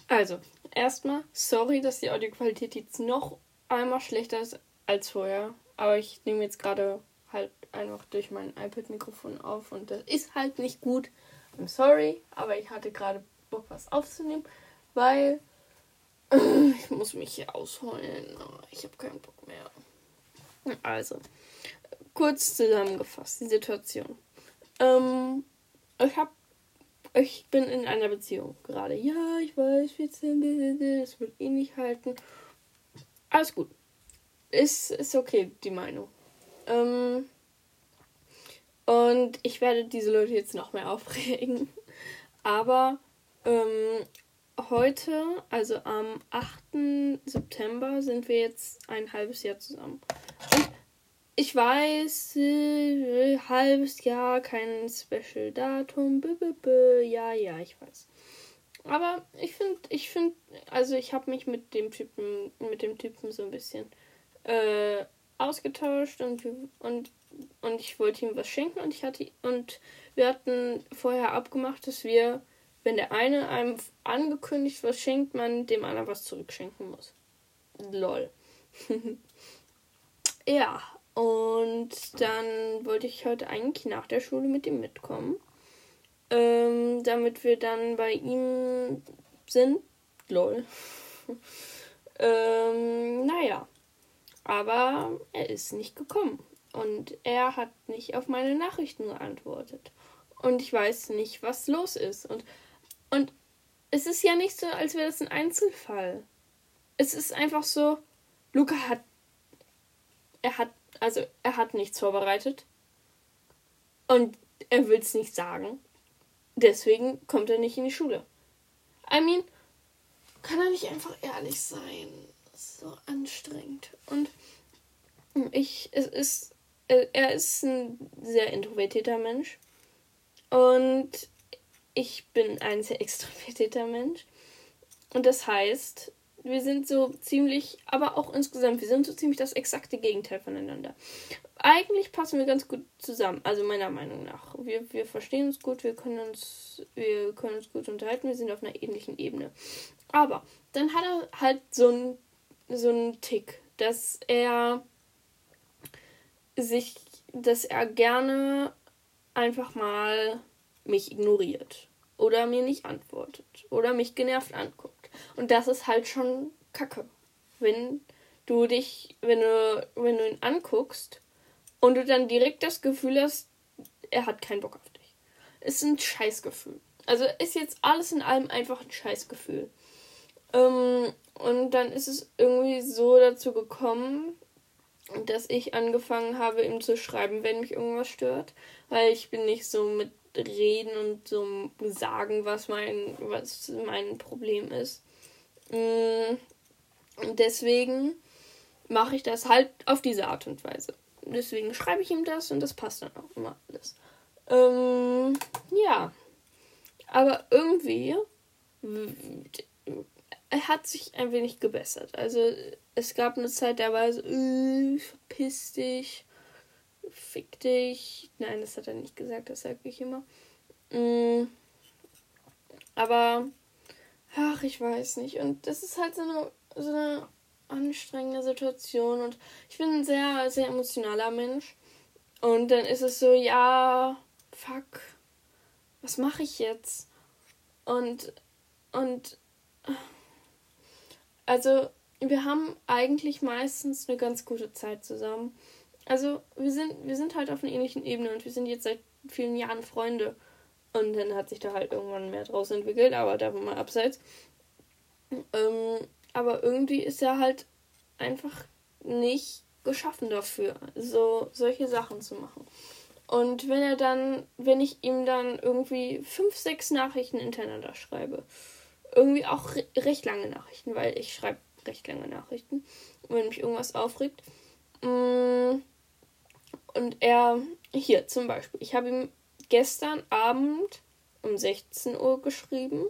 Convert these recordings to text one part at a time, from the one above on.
Also, erstmal, sorry, dass die Audioqualität jetzt noch einmal schlechter ist als vorher. Aber ich nehme jetzt gerade halt einfach durch mein iPad-Mikrofon auf und das ist halt nicht gut. I'm sorry, aber ich hatte gerade Bock, was aufzunehmen, weil ich muss mich hier ausheulen. Ich habe keinen Bock mehr. Also, kurz zusammengefasst, die Situation. Ich bin in einer Beziehung gerade. Ja, ich weiß, das wird eh nicht halten. Alles gut. Ist okay, die Meinung. Und ich werde diese Leute jetzt noch mehr aufregen. Aber heute, also am 8. September, sind wir jetzt ein halbes Jahr zusammen. Und ich weiß, halbes Jahr, kein Special-Datum, ja, ich weiß. Aber ich finde, also ich habe mich mit dem Typen so ein bisschen ausgetauscht und ich wollte ihm was schenken und wir hatten vorher abgemacht, dass wir, wenn der eine einem angekündigt was schenkt, man dem anderen was zurückschenken muss. Lol. Ja, und dann wollte ich heute eigentlich nach der Schule mit ihm mitkommen, damit wir dann bei ihm sind. Lol. Naja. Aber er ist nicht gekommen. Und er hat nicht auf meine Nachrichten geantwortet. Und ich weiß nicht, was los ist. Und es ist ja nicht so, als wäre das ein Einzelfall. Es ist einfach so, Luca hat nichts vorbereitet. Und er will es nicht sagen. Deswegen kommt er nicht in die Schule. I mean, kann er nicht einfach ehrlich sein? Das ist so anstrengend. Und er ist ein sehr introvertierter Mensch. Und ich bin ein sehr extrovertierter Mensch. Und das heißt, wir sind so ziemlich, aber auch insgesamt, wir sind so ziemlich das exakte Gegenteil voneinander. Eigentlich passen wir ganz gut zusammen, also meiner Meinung nach. Wir verstehen uns gut, wir können uns gut unterhalten, wir sind auf einer ähnlichen Ebene. Aber dann hat er halt so einen Tick, dass er gerne einfach mal mich ignoriert oder mir nicht antwortet oder mich genervt anguckt. Und das ist halt schon Kacke. Wenn du ihn anguckst und du dann direkt das Gefühl hast, er hat keinen Bock auf dich. Ist ein Scheißgefühl. Also ist jetzt alles in allem einfach ein Scheißgefühl. Und dann ist es irgendwie so dazu gekommen, dass ich angefangen habe, ihm zu schreiben, wenn mich irgendwas stört. Weil ich bin nicht so mit Reden und so sagen, was mein Problem ist. Und deswegen mache ich das halt auf diese Art und Weise. Deswegen schreibe ich ihm das und das passt dann auch immer alles. Ja. Aber irgendwie er hat sich ein wenig gebessert. Also es gab eine Zeit, da war er so, verpiss dich, fick dich. Nein, das hat er nicht gesagt, das sage ich immer. Aber, ach, ich weiß nicht. Und das ist halt so eine anstrengende Situation. Und ich bin ein sehr, sehr emotionaler Mensch. Und dann ist es so, ja, fuck, was mache ich jetzt? Und also, wir haben eigentlich meistens eine ganz gute Zeit zusammen. Also, wir sind halt auf einer ähnlichen Ebene und wir sind jetzt seit vielen Jahren Freunde. Und dann hat sich da halt irgendwann mehr draus entwickelt, aber davon mal abseits. Aber irgendwie ist er halt einfach nicht geschaffen dafür, so solche Sachen zu machen. Und wenn ich ihm dann irgendwie 5, 6 Nachrichten hintereinander schreibe, irgendwie auch recht lange Nachrichten, weil ich schreibe recht lange Nachrichten, wenn mich irgendwas aufregt. Und hier zum Beispiel, ich habe ihm gestern Abend um 16 Uhr geschrieben.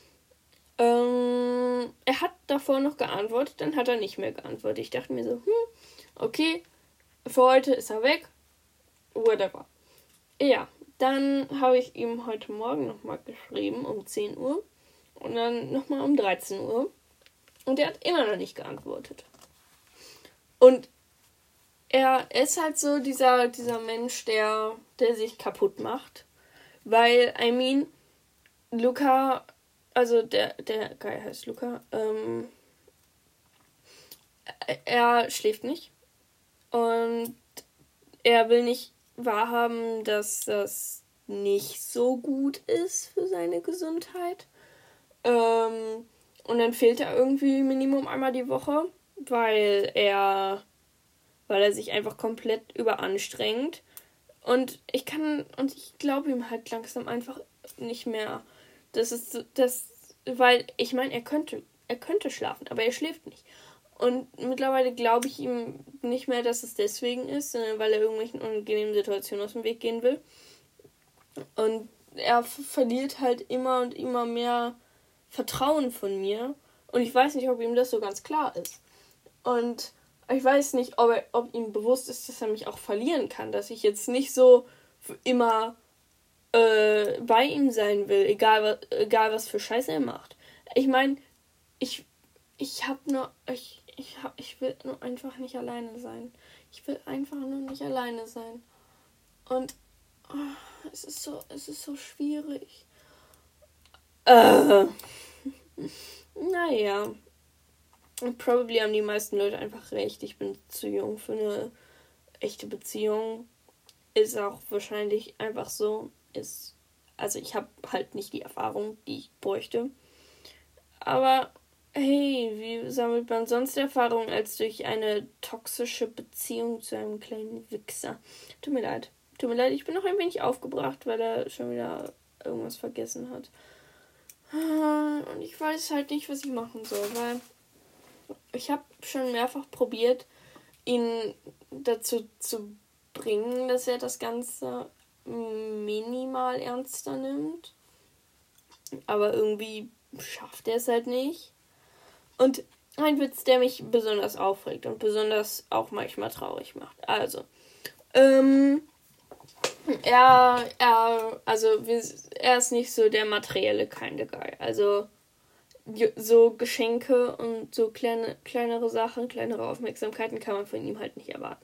Er hat davor noch geantwortet, dann hat er nicht mehr geantwortet. Ich dachte mir so, okay, für heute ist er weg, whatever. Ja, dann habe ich ihm heute Morgen nochmal geschrieben um 10 Uhr. Und dann nochmal um 13 Uhr. Und er hat immer noch nicht geantwortet. Und er ist halt so dieser Mensch, der sich kaputt macht. Weil, Luca, also der Guy heißt Luca, er schläft nicht. Und er will nicht wahrhaben, dass das nicht so gut ist für seine Gesundheit. Und dann fehlt er irgendwie Minimum einmal die Woche, weil er sich einfach komplett überanstrengt. Und ich glaube ihm halt langsam einfach nicht mehr. Weil ich meine, er könnte schlafen, aber er schläft nicht. Und mittlerweile glaube ich ihm nicht mehr, dass es deswegen ist, sondern weil er irgendwelchen unangenehmen Situationen aus dem Weg gehen will. Und er verliert halt immer und immer mehr Vertrauen von mir. Und ich weiß nicht, ob ihm das so ganz klar ist. Und ich weiß nicht, ob ihm bewusst ist, dass er mich auch verlieren kann. Dass ich jetzt nicht so für immer bei ihm sein will, egal was für Scheiße er macht. Ich meine, ich will nur einfach nicht alleine sein. Ich will einfach nur nicht alleine sein. Und es ist so schwierig. Naja. Probably haben die meisten Leute einfach recht. Ich bin zu jung für eine echte Beziehung. Ist auch wahrscheinlich einfach so. Also ich habe halt nicht die Erfahrung, die ich bräuchte. Aber hey, wie sammelt man sonst Erfahrung als durch eine toxische Beziehung zu einem kleinen Wichser? Tut mir leid, ich bin noch ein wenig aufgebracht, weil er schon wieder irgendwas vergessen hat. Und ich weiß halt nicht, was ich machen soll, weil ich habe schon mehrfach probiert, ihn dazu zu bringen, dass er das Ganze minimal ernster nimmt. Aber irgendwie schafft er es halt nicht. Und ein Witz, der mich besonders aufregt und besonders auch manchmal traurig macht. Also, er ist nicht so der materielle kind of guy. Also, so Geschenke und so kleinere Sachen, kleinere Aufmerksamkeiten kann man von ihm halt nicht erwarten.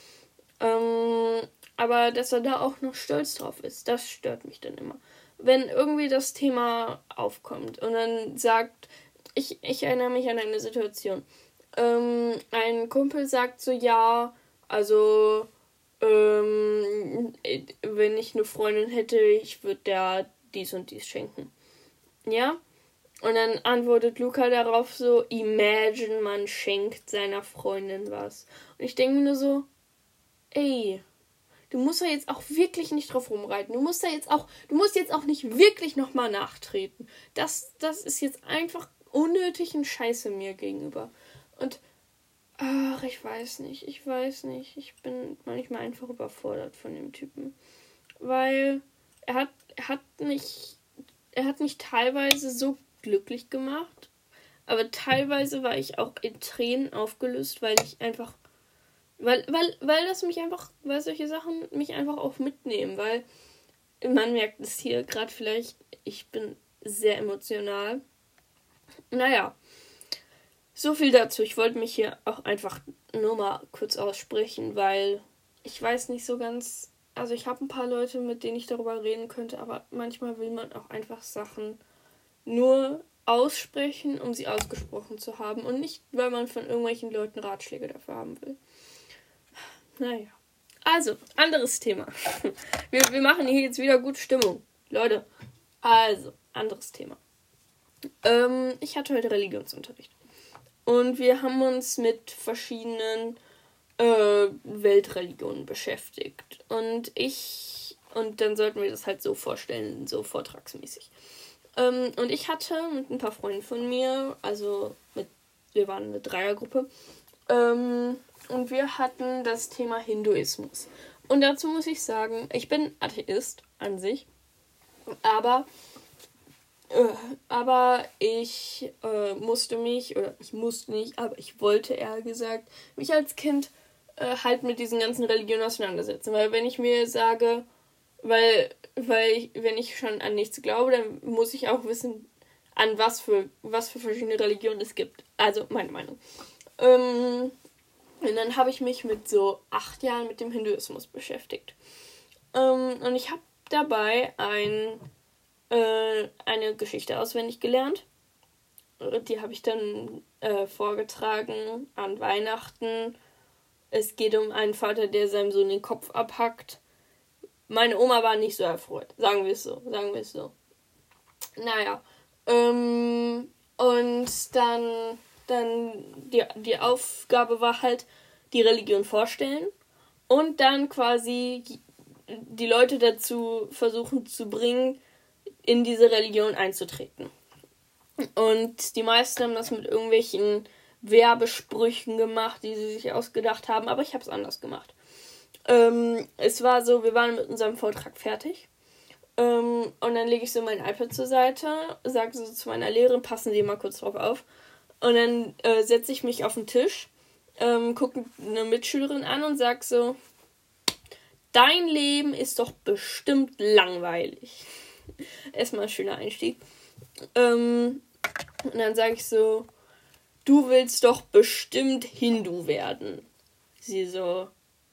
Aber dass er da auch noch stolz drauf ist, das stört mich dann immer. Wenn irgendwie das Thema aufkommt und dann sagt, ich erinnere mich an eine Situation. Ein Kumpel sagt so, ja, also, wenn ich eine Freundin hätte, ich würde der dies und dies schenken. Ja? Und dann antwortet Luca darauf so, imagine, man schenkt seiner Freundin was. Und ich denke mir nur so, ey, du musst da jetzt auch wirklich nicht drauf rumreiten. Du musst jetzt auch nicht wirklich nochmal nachtreten. Das ist jetzt einfach unnötigen Scheiße mir gegenüber. Und, ich weiß nicht. Ich bin manchmal einfach überfordert von dem Typen. Weil er hat mich teilweise so glücklich gemacht, aber teilweise war ich auch in Tränen aufgelöst, weil das mich einfach, weil solche Sachen mich einfach auch mitnehmen, weil man merkt es hier gerade vielleicht, ich bin sehr emotional. Naja, so viel dazu. Ich wollte mich hier auch einfach nur mal kurz aussprechen, weil ich weiß nicht so ganz, also ich habe ein paar Leute, mit denen ich darüber reden könnte, aber manchmal will man auch einfach Sachen nur aussprechen, um sie ausgesprochen zu haben und nicht, weil man von irgendwelchen Leuten Ratschläge dafür haben will. Naja. Also, anderes Thema. Wir machen hier jetzt wieder gute Stimmung. Leute, also, anderes Thema. Ich hatte heute Religionsunterricht. Und wir haben uns mit verschiedenen Weltreligionen beschäftigt. Und dann sollten wir das halt so vorstellen, so vortragsmäßig. Und ich hatte mit ein paar Freunden von mir, wir waren eine Dreiergruppe, und wir hatten das Thema Hinduismus. Und dazu muss ich sagen, ich bin Atheist an sich, aber ich wollte eher gesagt, mich als Kind halt mit diesen ganzen Religionen auseinandersetzen. Weil wenn ich mir sage, wenn ich schon an nichts glaube, dann muss ich auch wissen, an was für verschiedene Religionen es gibt. Also, meine Meinung. Und dann habe ich mich mit so 8 Jahren mit dem Hinduismus beschäftigt. Und ich habe dabei eine Geschichte auswendig gelernt. Die habe ich dann vorgetragen an Weihnachten. Es geht um einen Vater, der seinem Sohn den Kopf abhackt. Meine Oma war nicht so erfreut. Sagen wir es so. Naja. Und dann die Aufgabe war halt, die Religion vorstellen und dann quasi die Leute dazu versuchen zu bringen, in diese Religion einzutreten. Und die meisten haben das mit irgendwelchen Werbesprüchen gemacht, die sie sich ausgedacht haben, aber ich habe es anders gemacht. Es war so, wir waren mit unserem Vortrag fertig. Und dann lege ich so mein iPad zur Seite, sage so zu meiner Lehrerin, passen Sie mal kurz drauf auf. Und dann setze ich mich auf den Tisch, gucke eine Mitschülerin an und sage so, dein Leben ist doch bestimmt langweilig. Erstmal ein schöner Einstieg. Und dann sage ich so, du willst doch bestimmt Hindu werden. Sie so,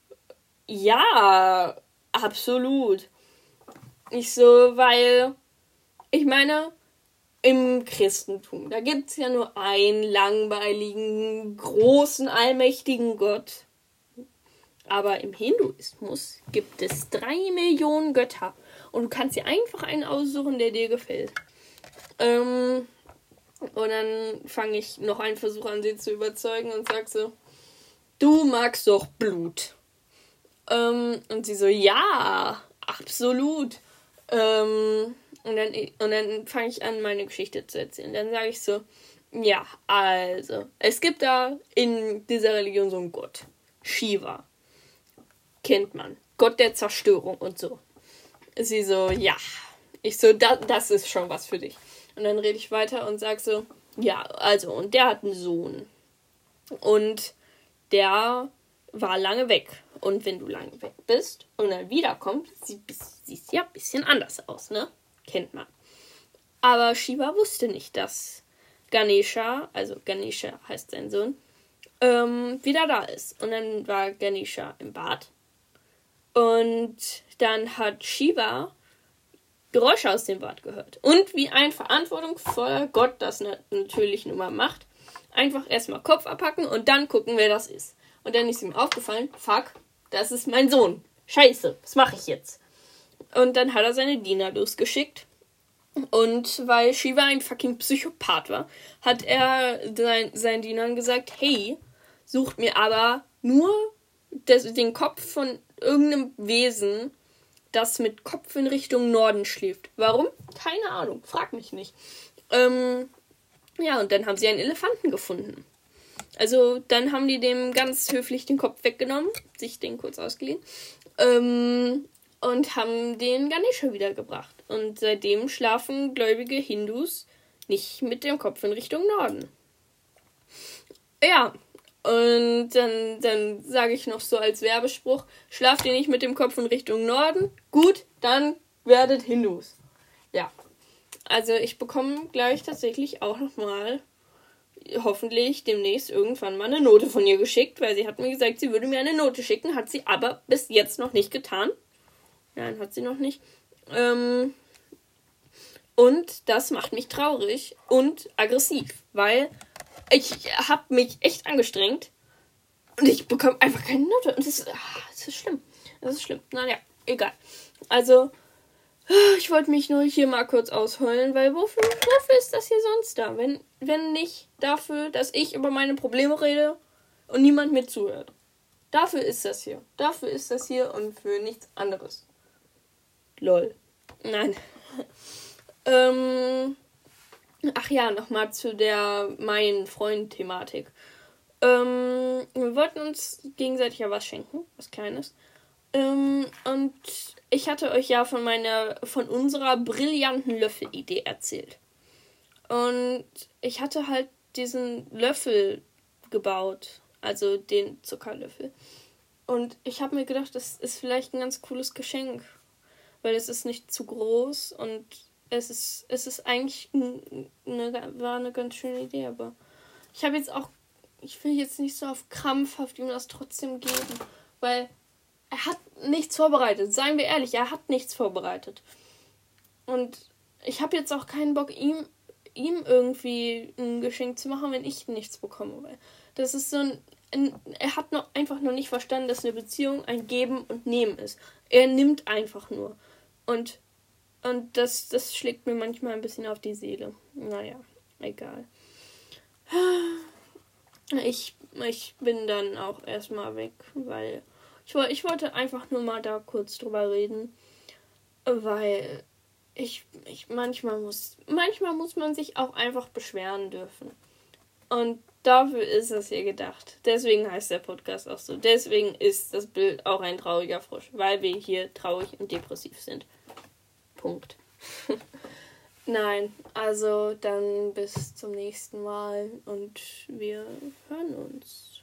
ja, absolut. Ich so, weil, ich meine, im Christentum, da gibt es ja nur einen langweiligen, großen, allmächtigen Gott. Aber im Hinduismus gibt es 3 Millionen Götter. Und du kannst dir einfach einen aussuchen, der dir gefällt. Und dann fange ich noch einen Versuch an, sie zu überzeugen und sag so, du magst doch Blut. Und sie so, ja, absolut. Und dann fange ich an, meine Geschichte zu erzählen. Dann sage ich so, ja, also, es gibt da in dieser Religion so einen Gott. Shiva. Kennt man. Gott der Zerstörung und so. Sie so, ja. Ich so, das ist schon was für dich. Und dann rede ich weiter und sage so, ja, also, und der hat einen Sohn. Und der war lange weg. Und wenn du lange weg bist und dann wiederkommst, siehst ja ein bisschen anders aus, ne? Kennt man. Aber Shiva wusste nicht, dass Ganesha, also Ganesha heißt sein Sohn, wieder da ist. Und dann war Ganesha im Bad. Und dann hat Shiva Geräusche aus dem Bad gehört. Und wie ein verantwortungsvoller Gott das natürlich nun mal macht, einfach erstmal Kopf abhacken und dann gucken, wer das ist. Und dann ist ihm aufgefallen, fuck, das ist mein Sohn. Scheiße, was mache ich jetzt? Und dann hat er seine Diener losgeschickt. Und weil Shiva ein fucking Psychopath war, hat er seinen Dienern gesagt, hey, sucht mir aber nur den Kopf von irgendeinem Wesen, das mit Kopf in Richtung Norden schläft. Warum? Keine Ahnung, frag mich nicht. Ja, und dann haben sie einen Elefanten gefunden. Also, dann haben die dem ganz höflich den Kopf weggenommen, sich den kurz ausgeliehen, und haben den Ganesha wiedergebracht. Und seitdem schlafen gläubige Hindus nicht mit dem Kopf in Richtung Norden. Ja, und dann sage ich noch so als Werbespruch, schlaft ihr nicht mit dem Kopf in Richtung Norden? Gut, dann werdet Hindus. Ja, also ich bekomme gleich tatsächlich auch nochmal, hoffentlich demnächst irgendwann mal eine Note von ihr geschickt, weil sie hat mir gesagt, sie würde mir eine Note schicken, hat sie aber bis jetzt noch nicht getan. Nein, hat sie noch nicht. Und das macht mich traurig und aggressiv, weil ich habe mich echt angestrengt und ich bekomme einfach keine Note. Und das ist schlimm. Das ist schlimm. Naja, egal. Also, ich wollte mich nur hier mal kurz ausheulen, weil wofür ist das hier sonst da? Wenn nicht dafür, dass ich über meine Probleme rede und niemand mir zuhört. Dafür ist das hier. Dafür ist das hier und für nichts anderes. Lol. Nein. Ach ja, nochmal zu der mein Freund-Thematik. Wir wollten uns gegenseitig ja was schenken, was Kleines. Und ich hatte euch ja von unserer brillanten Löffel-Idee erzählt. Und ich hatte halt diesen Löffel gebaut, also den Zuckerlöffel. Und ich habe mir gedacht, das ist vielleicht ein ganz cooles Geschenk, weil es ist nicht zu groß und es ist eigentlich war eine ganz schöne Idee, aber ich will jetzt nicht so auf krampfhaft ihm das trotzdem geben, weil er hat nichts vorbereitet. Seien wir ehrlich, er hat nichts vorbereitet. Und ich habe jetzt auch keinen Bock, ihm irgendwie ein Geschenk zu machen, wenn ich nichts bekomme. Weil das ist so er hat einfach noch nicht verstanden, dass eine Beziehung ein Geben und Nehmen ist. Er nimmt einfach nur. Und das schlägt mir manchmal ein bisschen auf die Seele. Naja, egal. Ich bin dann auch erstmal weg, weil ich wollte einfach nur mal da kurz drüber reden, weil manchmal muss man sich auch einfach beschweren dürfen. Und dafür ist es hier gedacht. Deswegen heißt der Podcast auch so. Deswegen ist das Bild auch ein trauriger Frosch, weil wir hier traurig und depressiv sind. Punkt. Nein, also dann bis zum nächsten Mal und wir hören uns.